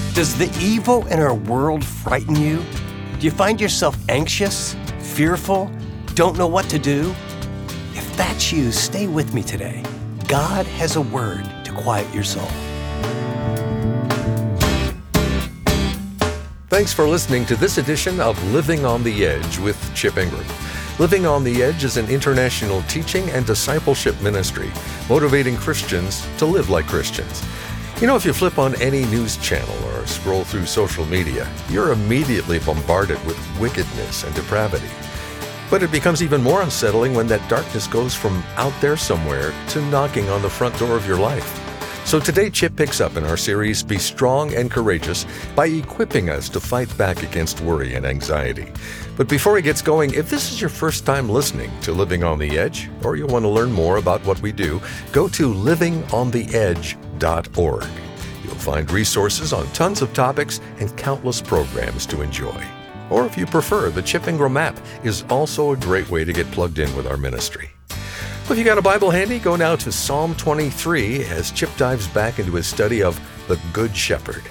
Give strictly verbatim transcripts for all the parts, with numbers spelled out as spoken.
Does the evil in our world frighten you? Do you find yourself anxious, fearful, don't know what to do? If that's you, stay with me today. God has a word to quiet your soul. Thanks for listening to this edition of Living on the Edge with Chip Ingram. Living on the Edge is an international teaching and discipleship ministry, motivating Christians to live like Christians. You know, if you flip on any news channel or scroll through social media, you're immediately bombarded with wickedness and depravity. But it becomes even more unsettling when that darkness goes from out there somewhere to knocking on the front door of your life. So today, Chip picks up in our series, Be Strong and Courageous, by equipping us to fight back against worry and anxiety. But before he gets going, if this is your first time listening to Living on the Edge, or you want to learn more about what we do, go to living on the edge dot org. You'll find resources on tons of topics and countless programs to enjoy. Or if you prefer, the Chip Ingram app is also a great way to get plugged in with our ministry. If you got a Bible handy, go now to Psalm twenty-three as Chip dives back into his study of the Good Shepherd.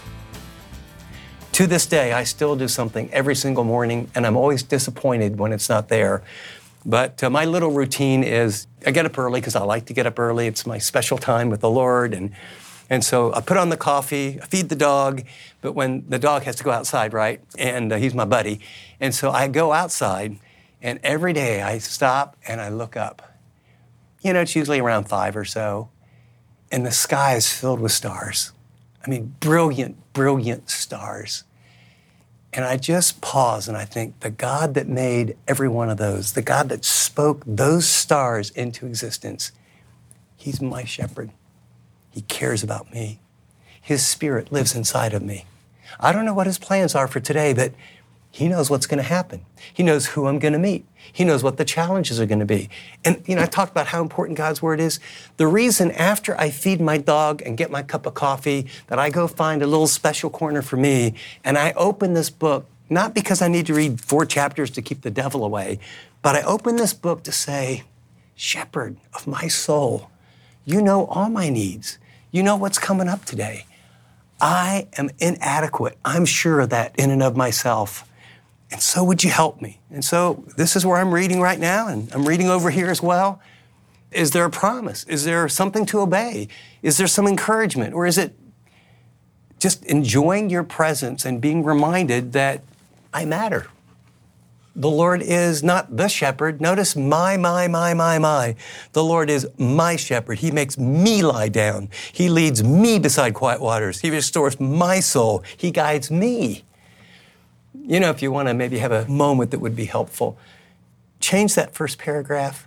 To this day, I still do something every single morning, and I'm always disappointed when it's not there. But uh, my little routine is I get up early because I like to get up early. It's my special time with the Lord. And, and so I put on the coffee, I feed the dog, but when the dog has to go outside, right? And uh, he's my buddy. And so I go outside, and every day I stop and I look up. You know, it's usually around five or so, and the sky is filled with stars. I mean, brilliant, brilliant stars. And I just pause and I think, the God that made every one of those, the God that spoke those stars into existence, He's my shepherd. He cares about me. His Spirit lives inside of me. I don't know what His plans are for today, but He knows what's going to happen. He knows who I'm going to meet. He knows what the challenges are going to be. And, you know, I talked about how important God's Word is. The reason after I feed my dog and get my cup of coffee that I go find a little special corner for me and I open this book, not because I need to read four chapters to keep the devil away, but I open this book to say, Shepherd of my soul, you know all my needs. You know what's coming up today. I am inadequate. I'm sure of that in and of myself. And so would you help me? And so this is where I'm reading right now, and I'm reading over here as well. Is there a promise? Is there something to obey? Is there some encouragement? Or is it just enjoying your presence and being reminded that I matter? The Lord is not the shepherd. Notice my, my, my, my, my. The Lord is my shepherd. He makes me lie down. He leads me beside quiet waters. He restores my soul. He guides me. You know, if you want to maybe have a moment that would be helpful, change that first paragraph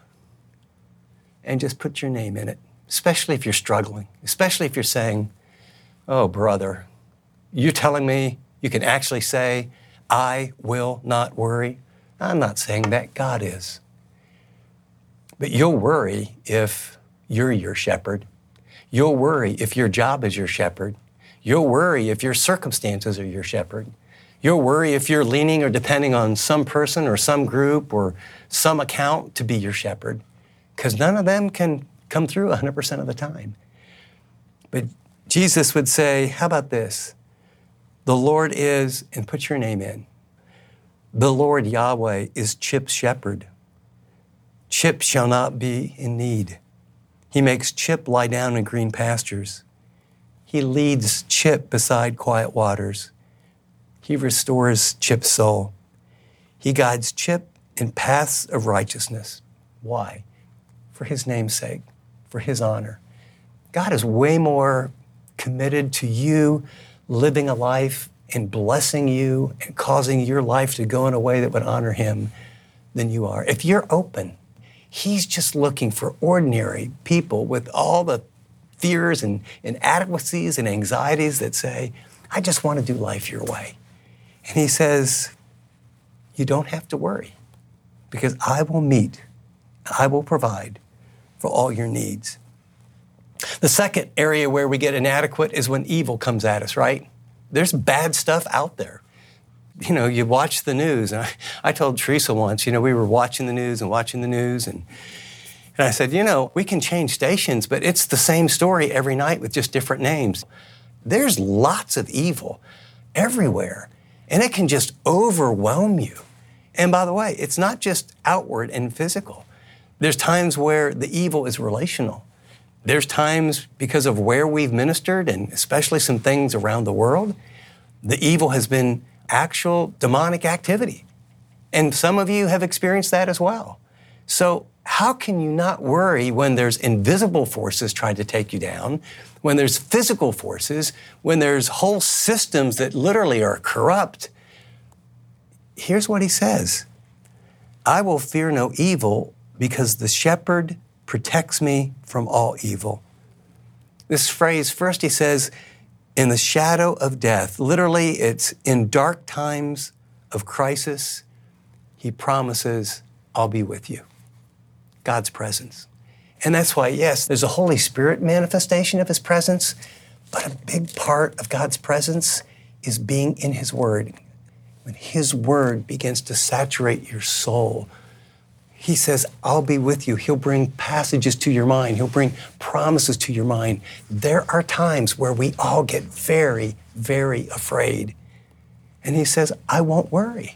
and just put your name in it, especially if you're struggling, especially if you're saying, oh, brother, you're telling me you can actually say, I will not worry. I'm not saying that, God is. But you'll worry if you're your shepherd. You'll worry if your job is your shepherd. You'll worry if your circumstances are your shepherd. You'll worry if you're leaning or depending on some person or some group or some account to be your shepherd, because none of them can come through one hundred percent of the time. But Jesus would say, how about this? The Lord is, and put your name in, the Lord Yahweh is Chip's shepherd. Chip shall not be in need. He makes Chip lie down in green pastures. He leads Chip beside quiet waters. He restores Chip's soul. He guides Chip in paths of righteousness. Why? For His name's sake, for His honor. God is way more committed to you living a life and blessing you and causing your life to go in a way that would honor Him than you are. If you're open, He's just looking for ordinary people with all the fears and inadequacies and anxieties that say, I just want to do life your way. And He says, you don't have to worry, because I will meet, I will provide for all your needs. The second area where we get inadequate is when evil comes at us, right? There's bad stuff out there. You know, you watch the news. And I, I told Teresa once, you know, we were watching the news and watching the news, and And I said, you know, we can change stations, but it's the same story every night with just different names. There's lots of evil everywhere, and it can just overwhelm you. And by the way, it's not just outward and physical. There's times where the evil is relational. There's times because of where we've ministered, and especially some things around the world, the evil has been actual demonic activity. And some of you have experienced that as well. So how can you not worry when there's invisible forces trying to take you down, when there's physical forces, when there's whole systems that literally are corrupt? Here's what he says: I will fear no evil because the shepherd protects me from all evil. This phrase, first he says, in the shadow of death. Literally, it's in dark times of crisis, he promises, I'll be with you. God's presence. And that's why, yes, there's a Holy Spirit manifestation of his presence, but a big part of God's presence is being in his word. When his word begins to saturate your soul, he says, I'll be with you. He'll bring passages to your mind. He'll bring promises to your mind. There are times where we all get very, very afraid. And he says, I won't worry.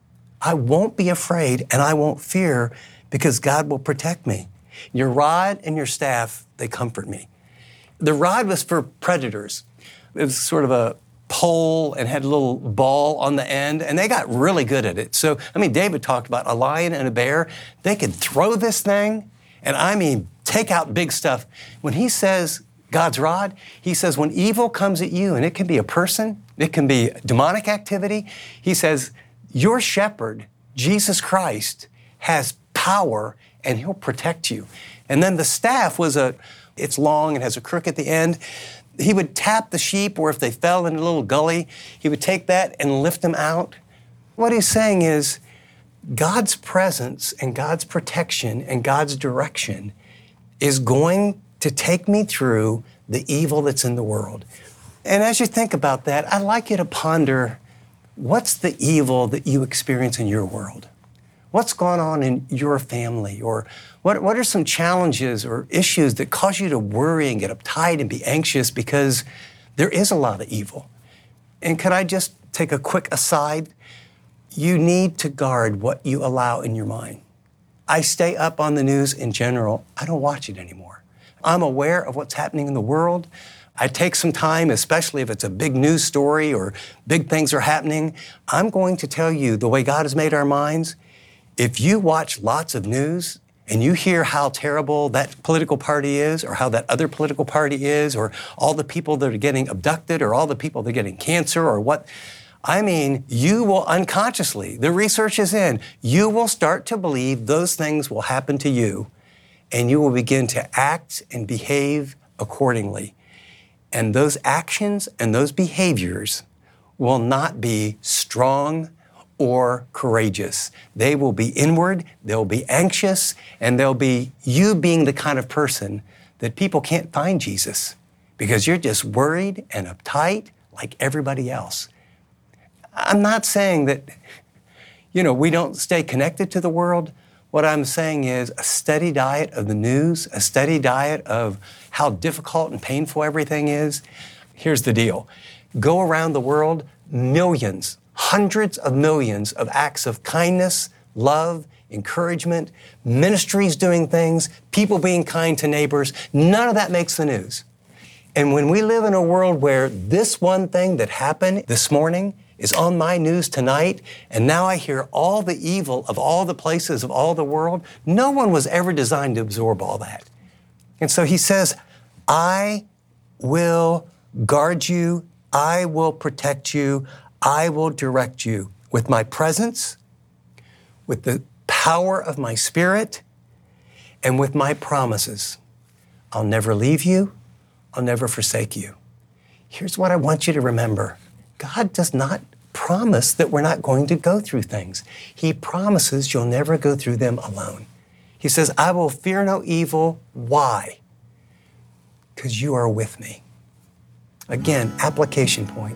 I won't be afraid and I won't fear because God will protect me. Your rod and your staff, they comfort me. The rod was for predators. It was sort of a pole and had a little ball on the end, and they got really good at it. So, I mean, David talked about a lion and a bear. They could throw this thing, and I mean, take out big stuff. When he says God's rod, he says when evil comes at you, and it can be a person, it can be demonic activity, he says, your shepherd, Jesus Christ, has power, and he'll protect you. And then the staff was a, it's long and has a crook at the end. He would tap the sheep, or if they fell in a little gully, he would take that and lift them out. What he's saying is God's presence and God's protection and God's direction is going to take me through the evil that's in the world. And as you think about that, I'd like you to ponder, what's the evil that you experience in your world? What's going on in your family? Or what, what are some challenges or issues that cause you to worry and get uptight and be anxious because there is a lot of evil? And could I just take a quick aside? You need to guard what you allow in your mind. I stay up on the news in general. I don't watch it anymore. I'm aware of what's happening in the world. I take some time, especially if it's a big news story or big things are happening. I'm going to tell you the way God has made our minds. If you watch lots of news and you hear how terrible that political party is, or how that other political party is, or all the people that are getting abducted, or all the people that are getting cancer, or what, I mean, you will unconsciously, the research is in, you will start to believe those things will happen to you, and you will begin to act and behave accordingly. And those actions and those behaviors will not be strong or courageous. They will be inward, they'll be anxious, and they'll be you being the kind of person that people can't find Jesus because you're just worried and uptight like everybody else. I'm not saying that, you know, we don't stay connected to the world. What I'm saying is a steady diet of the news, a steady diet of how difficult and painful everything is. Here's the deal. Go around the world, millions, hundreds of millions of acts of kindness, love, encouragement, ministries doing things, people being kind to neighbors. None of that makes the news. And when we live in a world where this one thing that happened this morning is on my news tonight, and now I hear all the evil of all the places of all the world, no one was ever designed to absorb all that. And so he says, I will guard you, I will protect you, I will direct you with my presence, with the power of my Spirit, and with my promises. I'll never leave you. I'll never forsake you. Here's what I want you to remember. God does not promise that we're not going to go through things. He promises you'll never go through them alone. He says, I will fear no evil. Why? Because you are with me. Again, application point.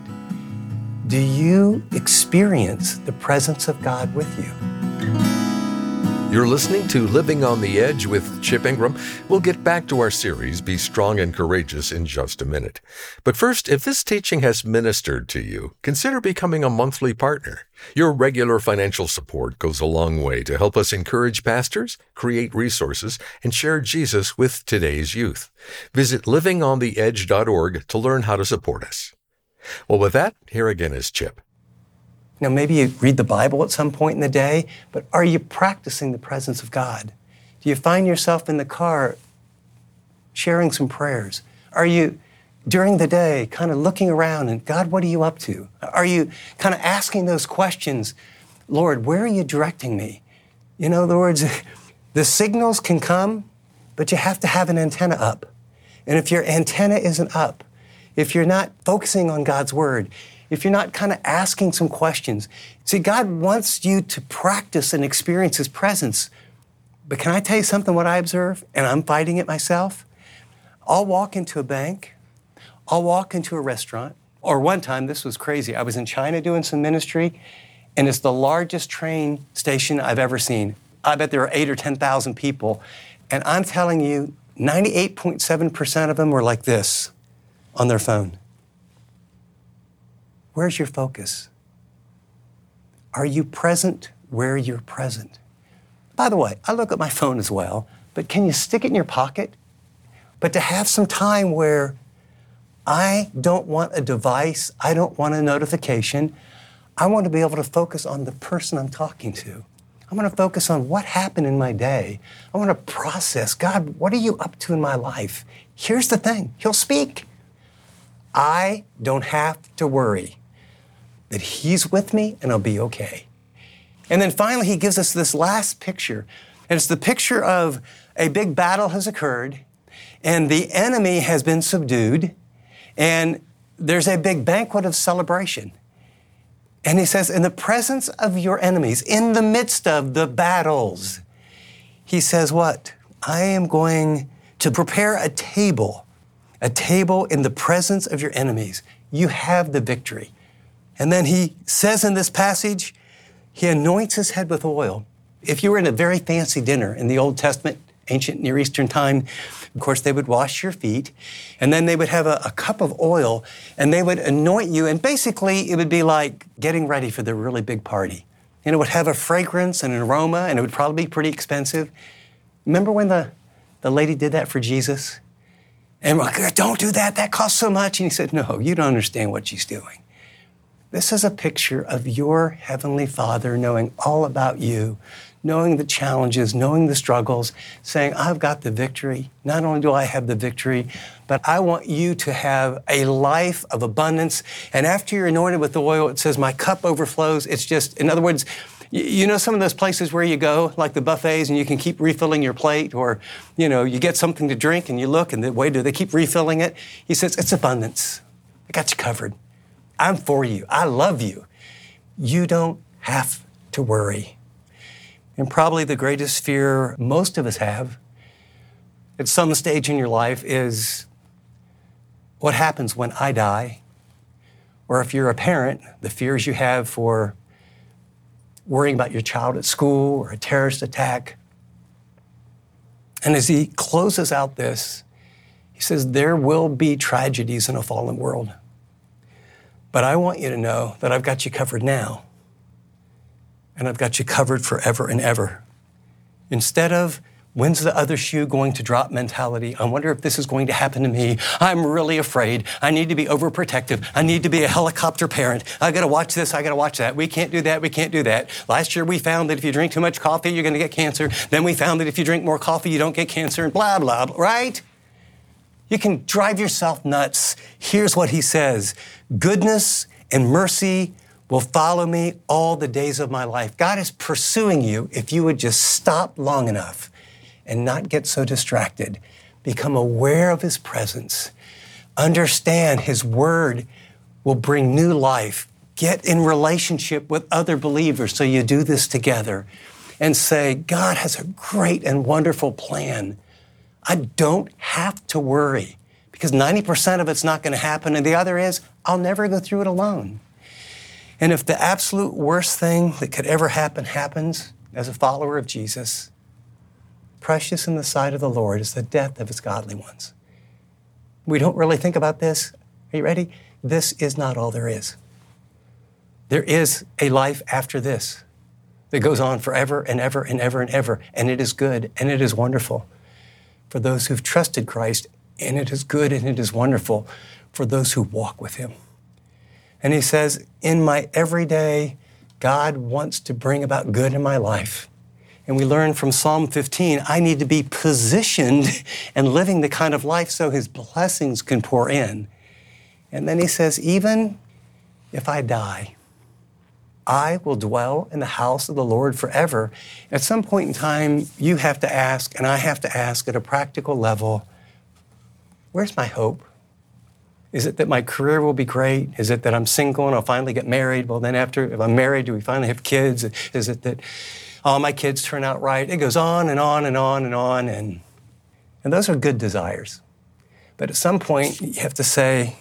Do you experience the presence of God with you? You're listening to Living on the Edge with Chip Ingram. We'll get back to our series, Be Strong and Courageous, in just a minute. But first, if this teaching has ministered to you, consider becoming a monthly partner. Your regular financial support goes a long way to help us encourage pastors, create resources, and share Jesus with today's youth. Visit living on the edge dot org to learn how to support us. Well, with that, here again is Chip. Now, maybe you read the Bible at some point in the day, but are you practicing the presence of God? Do you find yourself in the car sharing some prayers? Are you, during the day, kind of looking around and, God, what are you up to? Are you kind of asking those questions, Lord, where are you directing me? You know, in other words, the signals can come, but you have to have an antenna up. And if your antenna isn't up, if you're not focusing on God's word, if you're not kind of asking some questions. See, God wants you to practice and experience His presence. But can I tell you something, what I observe? And I'm fighting it myself. I'll walk into a bank. I'll walk into a restaurant. Or one time, this was crazy. I was in China doing some ministry, and it's the largest train station I've ever seen. I bet there are eight or ten thousand people. And I'm telling you, ninety-eight point seven percent of them were like this on their phone. Where's your focus? Are you present where you're present? By the way, I look at my phone as well, but can you stick it in your pocket? But to have some time where I don't want a device, I don't want a notification, I want to be able to focus on the person I'm talking to. I want to focus on what happened in my day. I want to process, God, what are you up to in my life? Here's the thing, He'll speak. I don't have to worry that He's with me and I'll be okay. And then finally, He gives us this last picture. And it's the picture of a big battle has occurred and the enemy has been subdued and there's a big banquet of celebration. And He says, in the presence of your enemies, in the midst of the battles, He says what? I am going to prepare a table, a table in the presence of your enemies. You have the victory. And then He says in this passage, He anoints His head with oil. If you were in a very fancy dinner in the Old Testament, ancient Near Eastern time, of course, they would wash your feet, and then they would have a, a cup of oil, and they would anoint you, and basically it would be like getting ready for the really big party. And it would have a fragrance and an aroma, and it would probably be pretty expensive. Remember when the, the lady did that for Jesus? And we're like, don't do that, that costs so much. And He said, no, you don't understand what she's doing. This is a picture of your Heavenly Father knowing all about you, knowing the challenges, knowing the struggles, saying, I've got the victory. Not only do I have the victory, but I want you to have a life of abundance. And after you're anointed with the oil, it says, my cup overflows. It's just, in other words, you know some of those places where you go, like the buffets, and you can keep refilling your plate, or, you know, you get something to drink and you look and the waiter, they keep refilling it. He says, it's abundance. I got you covered. I'm for you. I love you. You don't have to worry. And probably the greatest fear most of us have at some stage in your life is what happens when I die? Or if you're a parent, the fears you have for worrying about your child at school or a terrorist attack. And as he closes out this, he says, there will be tragedies in a fallen world. But I want you to know that I've got you covered now. And I've got you covered forever and ever. Instead of, when's the other shoe going to drop mentality? I wonder if this is going to happen to me. I'm really afraid. I need to be overprotective. I need to be a helicopter parent. I got to watch this. I got to watch that. We can't do that. We can't do that. Last year we found that if you drink too much coffee, you're going to get cancer. Then we found that if you drink more coffee, you don't get cancer, and blah, blah, blah, right? You can drive yourself nuts. Here's what he says. Goodness and mercy will follow me all the days of my life. God is pursuing you if you would just stop long enough and not get so distracted. Become aware of His presence. Understand His word will bring new life. Get in relationship with other believers so you do this together and say, God has a great and wonderful plan. I don't have to worry because ninety percent of it's not going to happen. And the other is, I'll never go through it alone. And if the absolute worst thing that could ever happen happens, as a follower of Jesus, precious in the sight of the Lord is the death of his godly ones. We don't really think about this. Are you ready? This is not all there is. There is a life after this that goes on forever and ever and ever and ever, and it is good and it is wonderful for those who've trusted Christ, and it is good and it is wonderful for those who walk with him. And he says, in my everyday, God wants to bring about good in my life. And we learn from Psalm fifteen, I need to be positioned and living the kind of life so his blessings can pour in. And then he says, even if I die, I will dwell in the house of the Lord forever. At some point in time, you have to ask, and I have to ask at a practical level, where's my hope? Is it that my career will be great? Is it that I'm single and I'll finally get married? Well, then after, if I'm married, do we finally have kids? Is it that all my kids turn out right? It goes on and on and on and on. And, and those are good desires. But at some point, you have to say,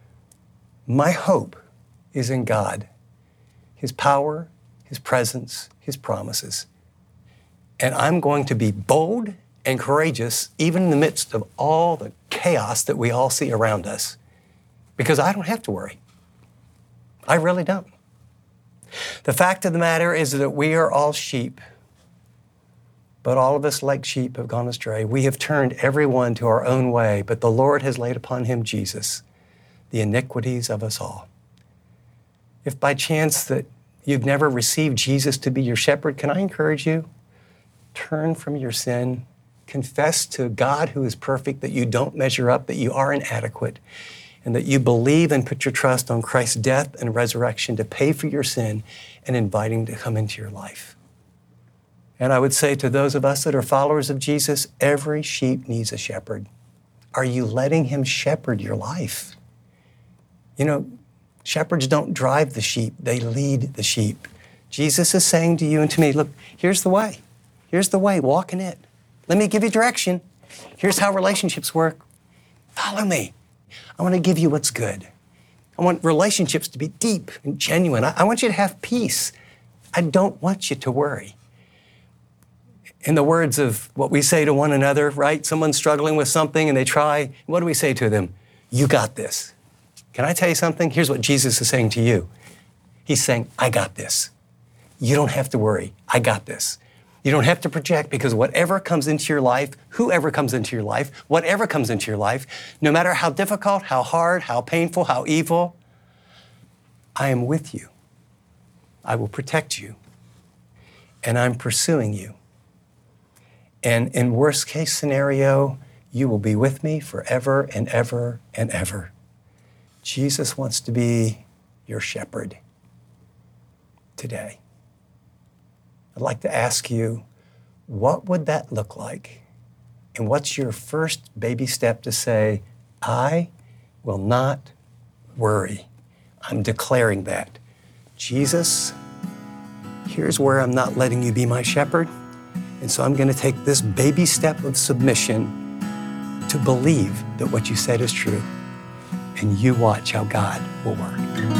my hope is in God, his power, his presence, his promises. And I'm going to be bold and courageous, even in the midst of all the chaos that we all see around us, because I don't have to worry. I really don't. The fact of the matter is that we are all sheep, but all of us like sheep have gone astray. We have turned everyone to our own way, but the Lord has laid upon him, Jesus, the iniquities of us all. If by chance that you've never received Jesus to be your shepherd, can I encourage you? Turn from your sin, confess to God who is perfect that you don't measure up, that you are inadequate, and that you believe and put your trust on Christ's death and resurrection to pay for your sin and inviting to come into your life. And I would say to those of us that are followers of Jesus, every sheep needs a shepherd. Are you letting him shepherd your life? You know, shepherds don't drive the sheep, they lead the sheep. Jesus is saying to you and to me, look, here's the way. Here's the way, walk in it. Let me give you direction. Here's how relationships work. Follow me. I want to give you what's good. I want relationships to be deep and genuine. I, I want you to have peace. I don't want you to worry. In the words of what we say to one another, right? Someone's struggling with something and they try, what do we say to them? You got this. Can I tell you something? Here's what Jesus is saying to you. He's saying, I got this. You don't have to worry. I got this. You don't have to project, because whatever comes into your life, whoever comes into your life, whatever comes into your life, no matter how difficult, how hard, how painful, how evil, I am with you. I will protect you. And I'm pursuing you. And in worst case scenario, you will be with me forever and ever and ever. Jesus wants to be your shepherd today. I'd like to ask you, what would that look like? And what's your first baby step to say, I will not worry. I'm declaring that. Jesus, here's where I'm not letting you be my shepherd. And so I'm going to take this baby step of submission to believe that what you said is true. And you watch how God will work.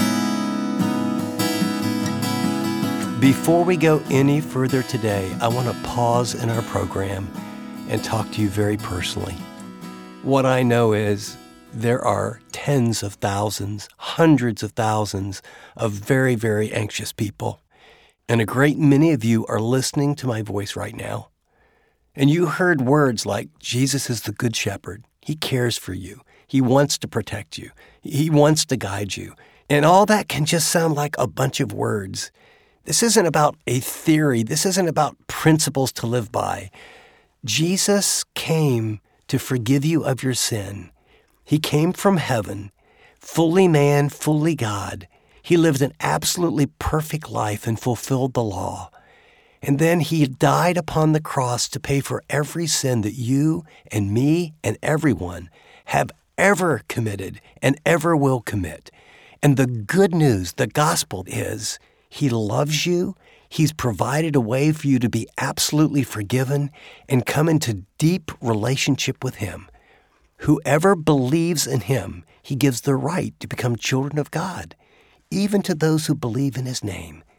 Before we go any further today, I want to pause in our program and talk to you very personally. What I know is there are tens of thousands, hundreds of thousands of very, very anxious people. And a great many of you are listening to my voice right now. And you heard words like, Jesus is the good shepherd. He cares for you. He wants to protect you. He wants to guide you. And all that can just sound like a bunch of words. This isn't about a theory. This isn't about principles to live by. Jesus came to forgive you of your sin. He came from heaven, fully man, fully God. He lived an absolutely perfect life and fulfilled the law. And then he died upon the cross to pay for every sin that you and me and everyone have ever committed and ever will commit. And the good news, the gospel is, he loves you. He's provided a way for you to be absolutely forgiven and come into deep relationship with him. Whoever believes in him, he gives the right to become children of God, even to those who believe in his name.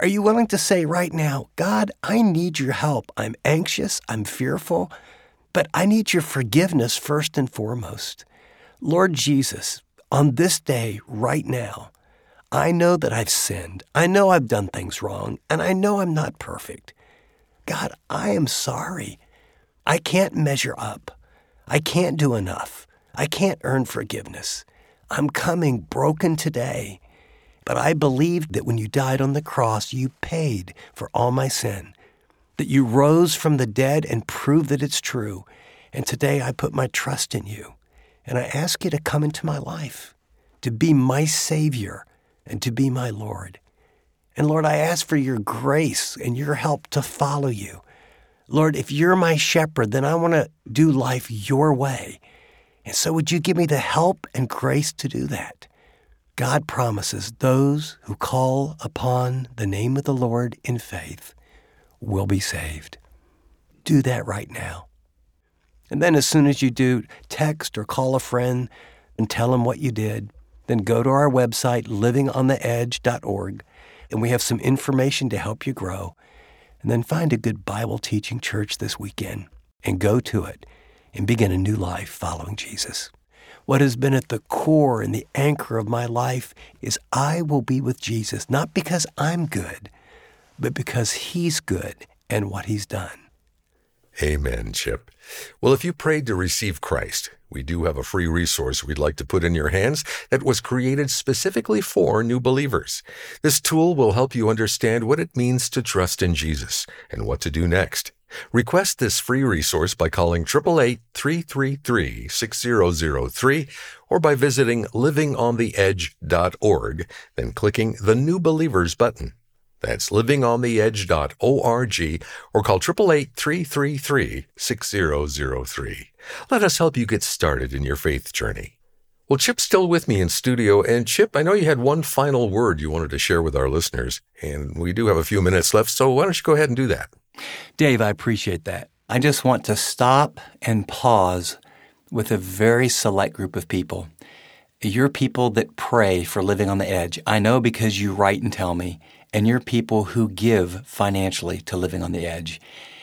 Are you willing to say right now, God, I need your help. I'm anxious, I'm fearful, but I need your forgiveness first and foremost. Lord Jesus, on this day, right now, I know that I've sinned. I know I've done things wrong, and I know I'm not perfect. God, I am sorry. I can't measure up. I can't do enough. I can't earn forgiveness. I'm coming broken today. But I believe that when you died on the cross, you paid for all my sin, that you rose from the dead and proved that it's true. And today I put my trust in you. And I ask you to come into my life, to be my Savior and to be my Lord. And Lord, I ask for your grace and your help to follow you. Lord, if you're my shepherd, then I want to do life your way. And so would you give me the help and grace to do that? God promises those who call upon the name of the Lord in faith will be saved. Do that right now. And then as soon as you do, text or call a friend and tell them what you did. Then go to our website, living on the edge dot org, and we have some information to help you grow. And then find a good Bible teaching church this weekend and go to it and begin a new life following Jesus. What has been at the core and the anchor of my life is I will be with Jesus, not because I'm good, but because he's good and what he's done. Amen, Chip. Well, if you prayed to receive Christ, we do have a free resource we'd like to put in your hands that was created specifically for new believers. This tool will help you understand what it means to trust in Jesus and what to do next. Request this free resource by calling eight eight eight, three three three, six zero zero three or by visiting living on the edge dot org, then clicking the New Believers button. That's living on the edge dot org or call eight eight eight, three three three, six zero zero three. Let us help you get started in your faith journey. Well, Chip's still with me in studio, and Chip, I know you had one final word you wanted to share with our listeners, and we do have a few minutes left, so why don't you go ahead and do that? Dave, I appreciate that. I just want to stop and pause with a very select group of people. You're people that pray for Living on the Edge. I know because you write and tell me, and you're people who give financially to Living on the Edge.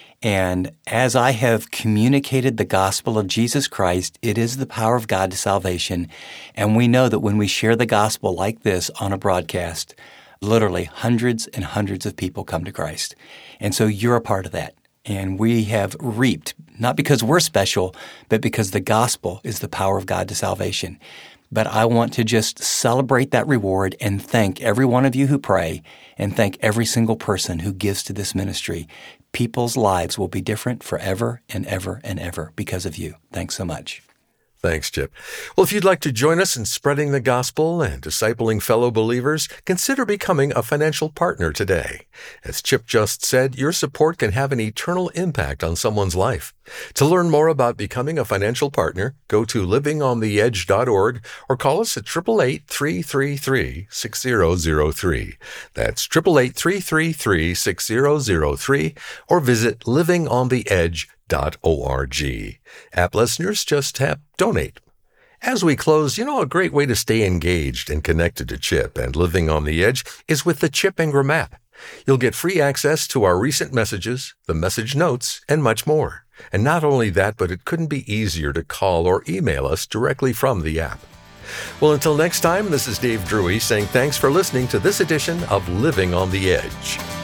And as I have communicated the gospel of Jesus Christ, it is the power of God to salvation. And we know that when we share the gospel like this on a broadcast, literally hundreds and hundreds of people come to Christ. And so you're a part of that. And we have reaped, not because we're special, but because the gospel is the power of God to salvation. But I want to just celebrate that reward and thank every one of you who pray and thank every single person who gives to this ministry. People's lives will be different forever and ever and ever because of you. Thanks so much. Thanks, Chip. Well, if you'd like to join us in spreading the gospel and discipling fellow believers, consider becoming a financial partner today. As Chip just said, your support can have an eternal impact on someone's life. To learn more about becoming a financial partner, go to living on the edge dot org or call us at eight eight eight, three three three, six zero zero three. That's eight eight eight, three three three, six zero zero three or visit living on the edge dot org. App listeners, just tap donate. As we close, you know, a great way to stay engaged and connected to Chip and Living on the Edge is with the Chip Ingram app. You'll get free access to our recent messages, the message notes, and much more. And not only that, but it couldn't be easier to call or email us directly from the app. Well, until next time, this is Dave Drury saying thanks for listening to this edition of Living on the Edge.